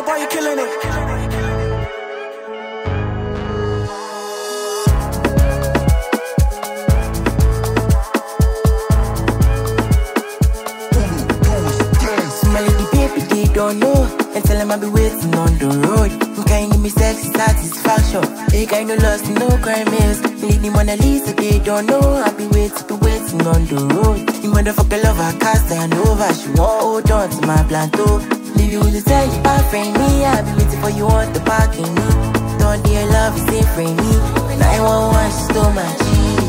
boy, you killing it. Don't know, and tell him I be waiting on the road. You can't give me sexy satisfaction. They kind of lost, no crime is. Need the Mona Lisa, they don't know. I be waiting on the road. You motherfucker love her, cast and over. She won't hold on to my plateau. Leave you to tell you about friend me. I be waiting for you on the parking me. Don't dear love is safe for me. 911, she stole my cheese.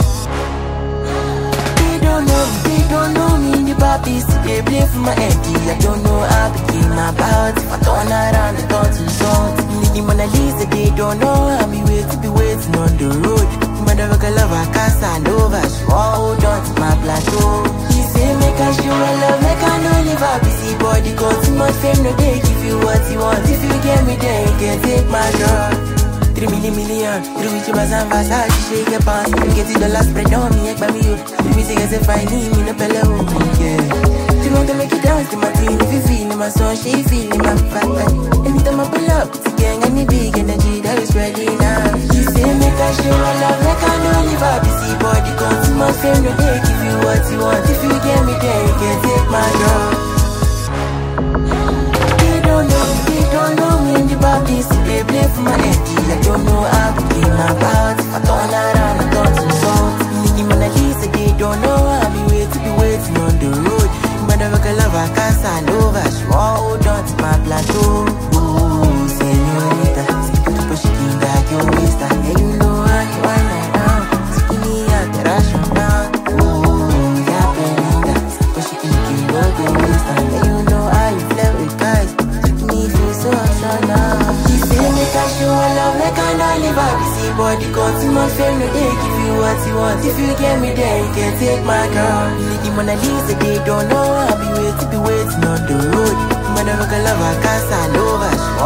They don't know me in the Barbies. They play for my empty. I don't know how I became about. If I turn around, I turn to salt. Need the Mona Lisa, they don't know. I be waiting on the road. Motherfucker love her, cast and over. She won't hold on to my plateau. She say make her show her love, make her no live her busy body. Cause too much fame, no they give you what you want. If you get me there, you can take my girl. 3 million, 3 with you as I'm Versace, shake your pants. You get the dollar spread on me, like by me, you. Me say, I say, fine, me no pelle, yeah. You want to make it dance to my queen, if you feel my song, she feeling my fat. Anytime I pull up, it's a gang and the big energy that is ready now. She say, make her show her love, make her no live her busy body. Cause too much fame, no they give you what you want. If you get me there, you can take my girl. They don't know me in the Barbies. They play for my empty. I don't know how I became about. If I turn around, I turn to salt. Need the Mona Lisa, they don't know. I be waiting on the road. Motherfucker love her, cast and over. She won't hold on to my plateau. Ooh, señorita, but she can't got your waist. Yeah, you know how you want right now. Skinny out the ration now. Ooh, yeah, Belinda, but she can't get your waist. Yeah, you know how you flirt with guys. So now she say make her show her love, make her not live her busy body. Cause too much fame, no they give you what you want. If you get me there, you can take my girl. Need the Mona Lisa, they don't know. I be waiting on the road. Motherfucker love her, cast and over.